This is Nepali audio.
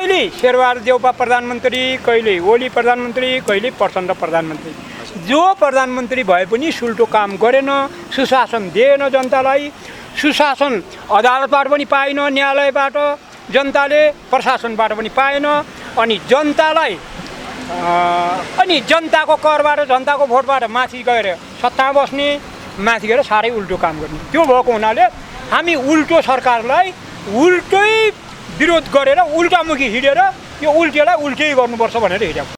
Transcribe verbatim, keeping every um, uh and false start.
कहिले शेरबहादुर देउपा प्रधानमन्त्री, कहिले ओली प्रधानमन्त्री, कहिले प्रचण्ड प्रधानमन्त्री। जो प्रधानमन्त्री भए पनि सुल्टो काम गरेन, सुशासन दिएन जनतालाई, सुशासन अदालतबाट पनि पाएन, न्यायालयबाट जनताले, प्रशासनबाट पनि पाएन। अनि जनतालाई अनि जनताको करबाट, जनताको भोटबाट माथि गएर सत्ता बस्ने, माथि गएर साह्रै उल्टो काम गर्ने। त्यो भएको हुनाले हामी उल्टो सरकारलाई उल्टै विरोध गरेर उल्टामुखी हिँडेर यो उल्टेलाई उल्टै गर्नुपर्छ भनेर हिँडेको।